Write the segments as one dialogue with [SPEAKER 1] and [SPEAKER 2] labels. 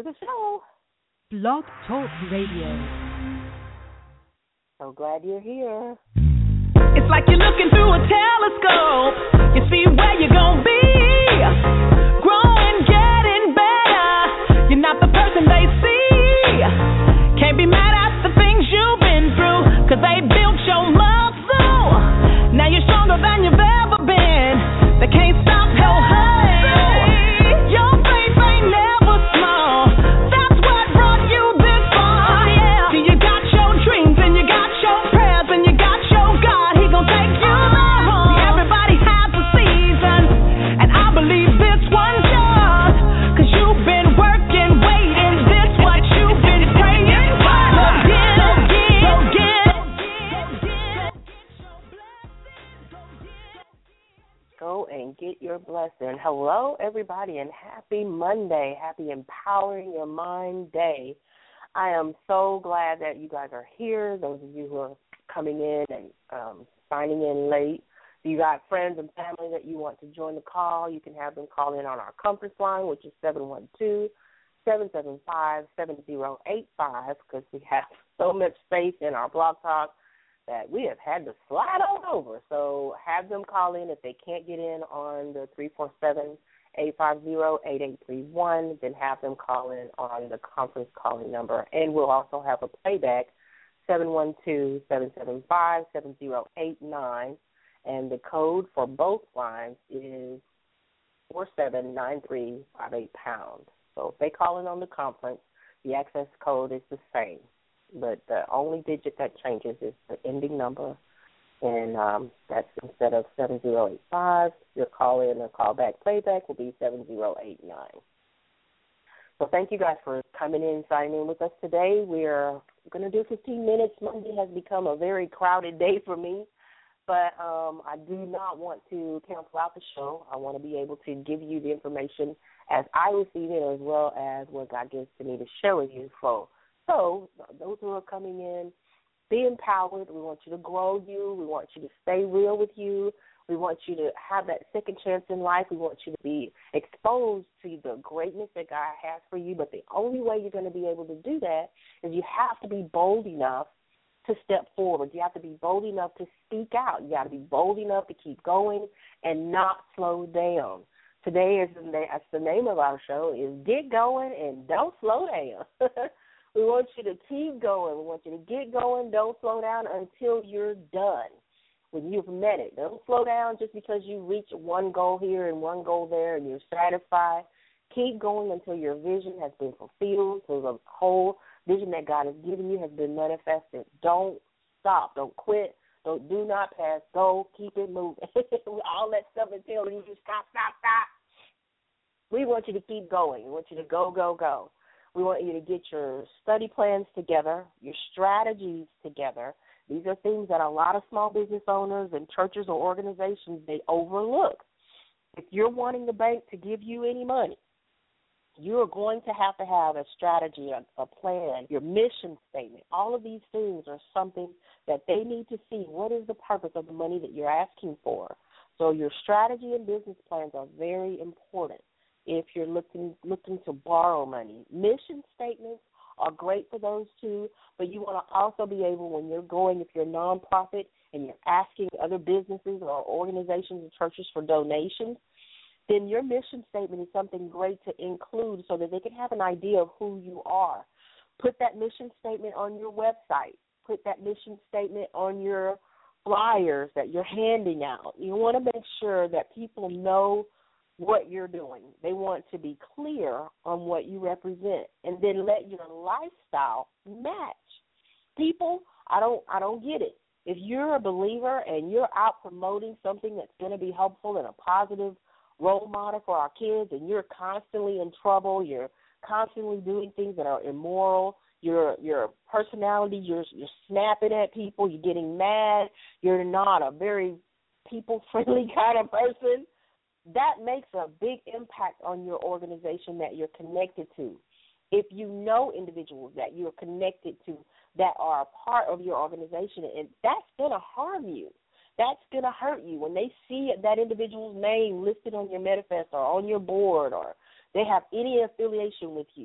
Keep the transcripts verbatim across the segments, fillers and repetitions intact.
[SPEAKER 1] the show.
[SPEAKER 2] Blog Talk Radio.
[SPEAKER 1] So glad you're here.
[SPEAKER 3] It's like you're looking through a telescope. You see where you're gonna be. Growing, getting better. You're not the person they see. Can't be mad at the things you've been through, 'cause they built your muscle. Now you're stronger than you've ever been. They can't stop your hustle. Your faith ain't never small. That's what brought you this far. Yeah. See, you got your dreams and you got your prayers and you got your God. He gon' take you there. See, everybody has a season, and I believe this one's yours, 'cause you've been working, waiting. This what you've been praying for. So get, so get, so get,
[SPEAKER 1] Go and get your blessing. Hello, everybody, and happy Monday. Happy Empowering Your Mind Day. I am so glad that you guys are here, those of you who are coming in and um, signing in late. If you got friends and family that you want to join the call, you can have them call in on our conference line, which is seven one two, seven seven five, seven zero eight five, because we have so much space in our blog talk that we have had to slide on over. So have them call in if they can't get in on the three four seven, eight five zero, eight eight three one. Then have them call in on the conference calling number. And we'll also have a playback, seven one two, seven seven five, seven zero eight nine. And the code for both lines is four seven nine three five eight pound. So if they call in on the conference, the access code is the same. But the only digit that changes is the ending number, and um, that's instead of seven zero eight five, your call-in or call-back playback will be seven zero eight nine. So thank you guys for coming in and signing in with us today. We're going to do fifteen minutes. Monday has become a very crowded day for me, but um, I do not want to cancel out the show. I want to be able to give you the information as I receive it, as well as what God gives to me to share with you. So So those who are coming in, be empowered. We want you to grow you. We want you to stay real with you. We want you to have that second chance in life. We want you to be exposed to the greatness that God has for you. But the only way you're going to be able to do that is you have to be bold enough to step forward. You have to be bold enough to speak out. You got to be bold enough to keep going and not slow down. Today is the, that's the name of our show, is Get Going and Don't Slow Down. We want you to keep going. We want you to get going. Don't slow down until you're done, when you've met it. Don't slow down just because you reach one goal here and one goal there and you're satisfied. Keep going until your vision has been fulfilled, so the whole vision that God has given you has been manifested. Don't stop. Don't quit. Don't do not pass. Go. Keep it moving. All that stuff until you just stop, stop, stop. We want you to keep going. We want you to go, go, go. We want you to get your study plans together, your strategies together. These are things that a lot of small business owners and churches or organizations, they overlook. If you're wanting the bank to give you any money, you are going to have to have a strategy, a, a plan, your mission statement. All of these things are something that they need to see. What is the purpose of the money that you're asking for? So your strategy and business plans are very important. If you're looking looking to borrow money, mission statements are great for those two, but you want to also be able, when you're going, if you're a nonprofit and you're asking other businesses or organizations and churches for donations, then your mission statement is something great to include so that they can have an idea of who you are. Put that mission statement on your website. Put that mission statement on your flyers that you're handing out. You want to make sure that people know what you're doing. They want to be clear on what you represent, and then let your lifestyle match. People, I don't I don't get it. If you're a believer and you're out promoting something that's going to be helpful and a positive role model for our kids, and you're constantly in trouble, you're constantly doing things that are immoral, your your personality, you're you're snapping at people, you're getting mad, you're not a very people-friendly kind of person, that makes a big impact on your organization that you're connected to. If you know individuals that you're connected to that are a part of your organization, and that's going to harm you. That's going to hurt you. When they see that individual's name listed on your manifest or on your board, or they have any affiliation with you,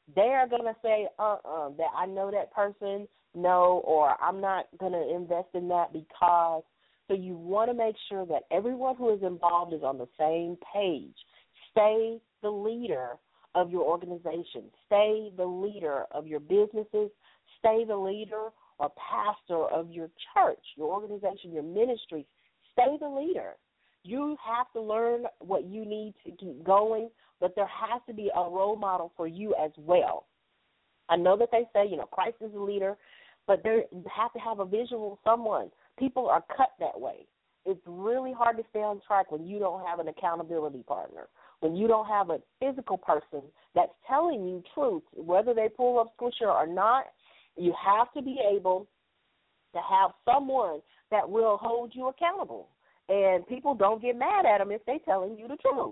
[SPEAKER 1] they are going to say, uh-uh, that I know that person, no, or I'm not going to invest in that because. So you want to make sure that everyone who is involved is on the same page. Stay the leader of your organization. Stay the leader of your businesses. Stay the leader or pastor of your church, your organization, your ministry. Stay the leader. You have to learn what you need to keep going, but there has to be a role model for you as well. I know that they say, you know, Christ is the leader, but there you have to have a visual someone. People are cut that way. It's really hard to stay on track when you don't have an accountability partner, when you don't have a physical person that's telling you truth, whether they pull up scripture or not. You have to be able to have someone that will hold you accountable. And people don't get mad at them if they're telling you the truth.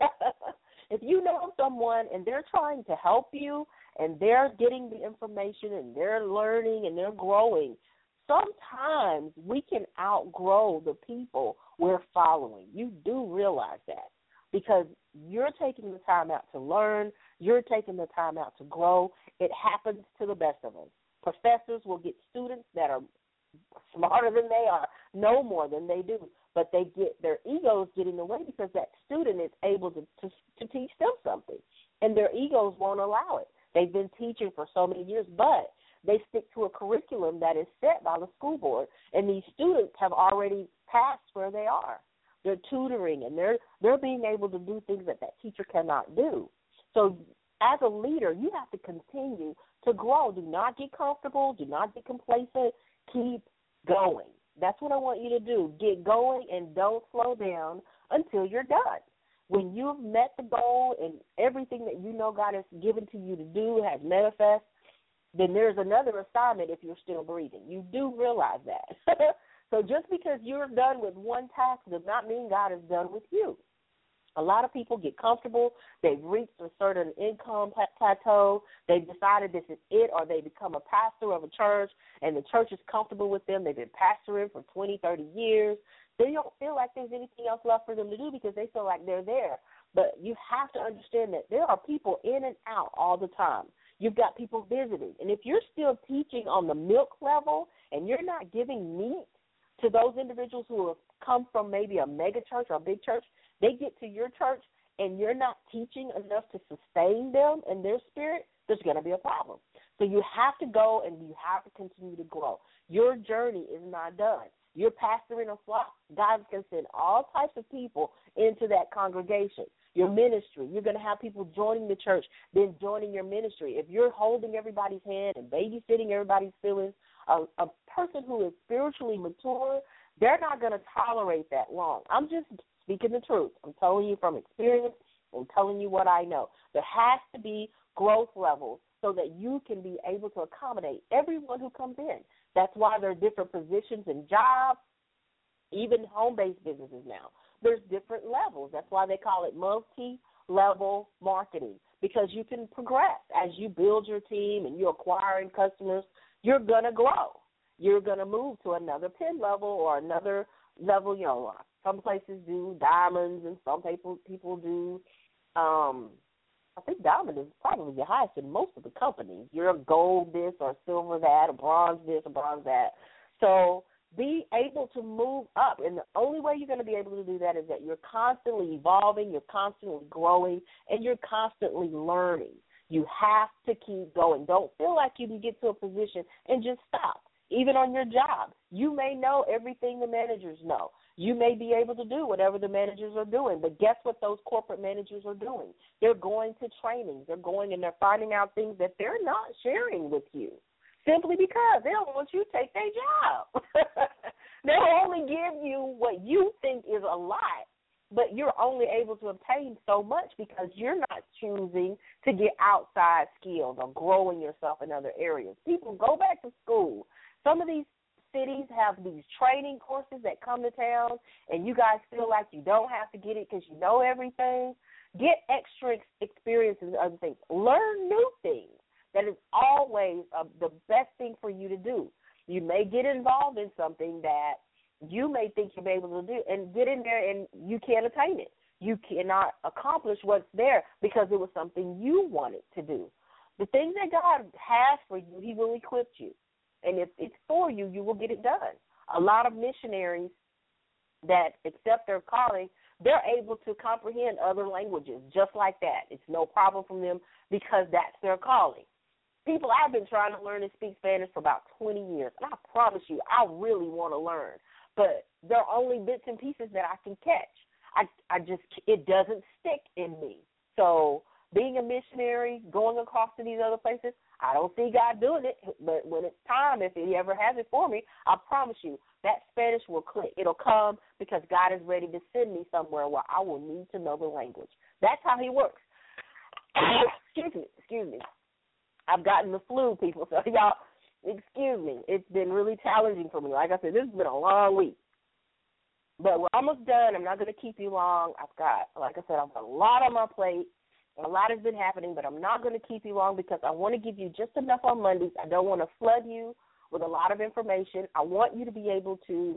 [SPEAKER 1] If you know someone and they're trying to help you and they're getting the information and they're learning and they're growing, sometimes we can outgrow the people we're following. You do realize that because you're taking the time out to learn. You're taking the time out to grow. It happens to the best of us. Professors will get students that are smarter than they are, know more than they do, but they get their egos get in the way because that student is able to, to, to teach them something, and their egos won't allow it. They've been teaching for so many years, but they stick to a curriculum that is set by the school board, and these students have already passed where they are. They're tutoring, and they're they're being able to do things that that teacher cannot do. So as a leader, you have to continue to grow. Do not get comfortable. Do not get complacent. Keep going. That's what I want you to do. Get going and don't slow down until you're done. When you've met the goal and everything that you know God has given to you to do has manifest, then there's another assignment if you're still breathing. You do realize that. So just because you're done with one task does not mean God is done with you. A lot of people get comfortable. They've reached a certain income plateau. They've decided this is it, or they become a pastor of a church, and the church is comfortable with them. They've been pastoring for twenty, thirty years. They don't feel like there's anything else left for them to do because they feel like they're there. But you have to understand that there are people in and out all the time. You've got people visiting. And if you're still teaching on the milk level and you're not giving meat to those individuals who have come from maybe a mega church or a big church, they get to your church and you're not teaching enough to sustain them and their spirit, there's going to be a problem. So you have to go and you have to continue to grow. Your journey is not done. You're pastoring a flock. God's going to send all types of people into that congregation. Your ministry, you're going to have people joining the church, then joining your ministry. If you're holding everybody's hand and babysitting everybody's feelings, a, a person who is spiritually mature, they're not going to tolerate that long. I'm just speaking the truth. I'm telling you from experience. I'm telling you what I know. There has to be growth levels so that you can be able to accommodate everyone who comes in. That's why there are different positions and jobs, even home-based businesses now. There's different levels. That's why they call it multi-level marketing, because you can progress. As you build your team and you're acquiring customers, you're going to grow. You're going to move to another pin level or another level. You know, some places do diamonds and some people, people do, um, I think diamond is probably the highest in most of the companies. You're a gold this or silver that or bronze this or bronze that. So be able to move up, and the only way you're going to be able to do that is that you're constantly evolving, you're constantly growing, and you're constantly learning. You have to keep going. Don't feel like you can get to a position and just stop. Even on your job, you may know everything the managers know. You may be able to do whatever the managers are doing, but guess what those corporate managers are doing? They're going to trainings. They're going and they're finding out things that they're not sharing with you, simply because they don't want you to take their job. They'll only give you what you think is a lot, but you're only able to obtain so much because you're not choosing to get outside skills or growing yourself in other areas. People, go back to school. Some of these cities have these training courses that come to town, and you guys feel like you don't have to get it because you know everything. Get extra ex- experiences and other things. Learn new things. That is always uh, the best thing for you to do. You may get involved in something that you may think you'll be able to do, and get in there and you can't attain it. You cannot accomplish what's there because it was something you wanted to do. The things that God has for you, he will equip you. And if it's for you, you will get it done. A lot of missionaries that accept their calling, they're able to comprehend other languages just like that. It's no problem for them because that's their calling. People, I've been trying to learn and speak Spanish for about twenty years, and I promise you, I really want to learn. But there are only bits and pieces that I can catch. I, I just, it doesn't stick in me. So being a missionary, going across to these other places, I don't see God doing it. But when it's time, if he ever has it for me, I promise you, that Spanish will click. It'll come because God is ready to send me somewhere where I will need to know the language. That's how he works. excuse me, excuse me. I've gotten the flu, people, so y'all, excuse me. It's been really challenging for me. Like I said, this has been a long week. But we're almost done. I'm not going to keep you long. I've got, like I said, I've got a lot on my plate. A lot has been happening, but I'm not going to keep you long because I want to give you just enough on Mondays. I don't want to flood you with a lot of information. I want you to be able to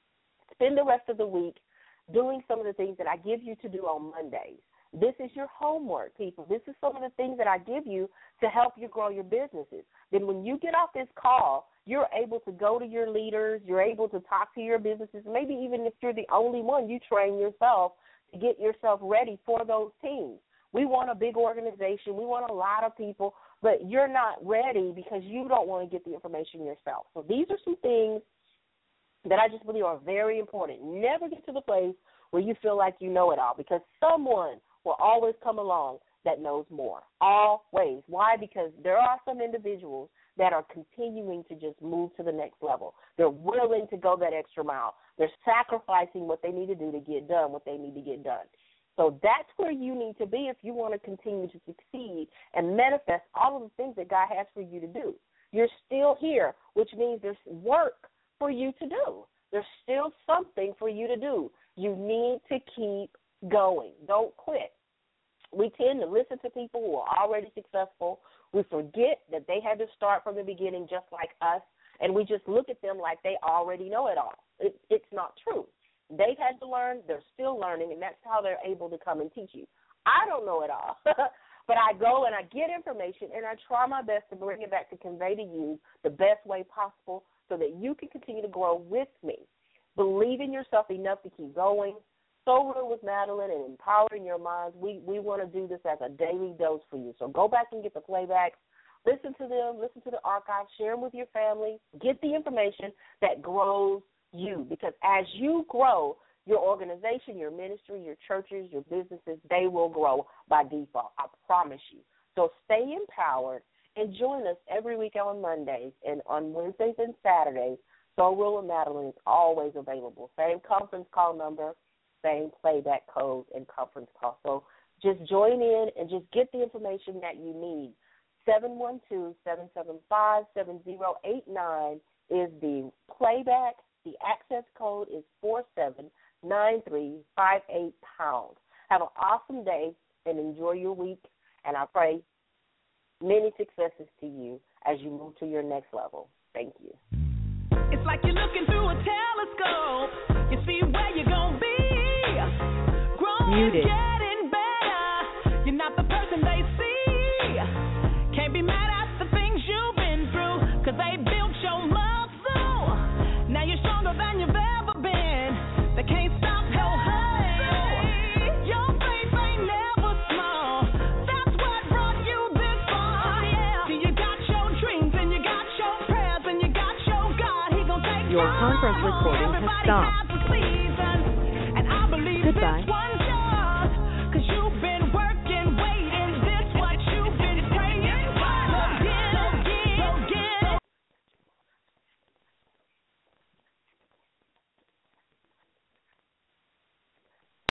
[SPEAKER 1] spend the rest of the week doing some of the things that I give you to do on Mondays. This is your homework, people. This is some of the things that I give you to help you grow your businesses. Then when you get off this call, you're able to go to your leaders. You're able to talk to your businesses. Maybe even if you're the only one, you train yourself to get yourself ready for those teams. We want a big organization. We want a lot of people, but you're not ready because you don't want to get the information yourself. So these are some things that I just believe are very important. Never get to the place where you feel like you know it all because someone will always come along that knows more, always. Why? Because there are some individuals that are continuing to just move to the next level. They're willing to go that extra mile. They're sacrificing what they need to do to get done what they need to get done. So that's where you need to be if you want to continue to succeed and manifest all of the things that God has for you to do. You're still here, which means there's work for you to do. There's still something for you to do. You need to keep going. Don't quit. We tend to listen to people who are already successful. We forget that they had to start from the beginning just like us, and we just look at them like they already know it all. It, it's not true. They've had to learn. They're still learning, and that's how they're able to come and teach you. I don't know it all, but I go and I get information, and I try my best to bring it back to convey to you the best way possible so that you can continue to grow with me. Believe in yourself enough to keep going. So Real with Madeline and Empowering Your Minds. We, we want to do this as a daily dose for you. So go back and get the playbacks. Listen to them. Listen to the archives. Share them with your family. Get the information that grows you, because as you grow, your organization, your ministry, your churches, your businesses, they will grow by default. I promise you. So stay empowered and join us every week on Mondays, and on Wednesdays and Saturdays, So Real with Madeline is always available. Same conference call number, same playback code and conference call. So just join in and just get the information that you need. seven one two, seven seven five, seven zero eight nine is the playback. The access code is four seven nine three five eight pound. Have an awesome day and enjoy your week, and I pray many successes to you as you move to your next level. Thank you.
[SPEAKER 3] It's like you're looking through a telescope. You see where you're going to be. Growing,
[SPEAKER 2] Muted.
[SPEAKER 3] getting better. You're not the person they see. Can't be mad at the things you've been through, because they built your muscle. Now you're stronger than you've ever been. They can't stop your hustle. Your faith ain't never small. That's what brought you this far. Yeah. See, you got your dreams and you got your prayers and you got your God. He gon' take
[SPEAKER 2] Your conference recording has stopped.
[SPEAKER 3] Everybody has a season, and I believe
[SPEAKER 2] Goodbye.
[SPEAKER 3] this one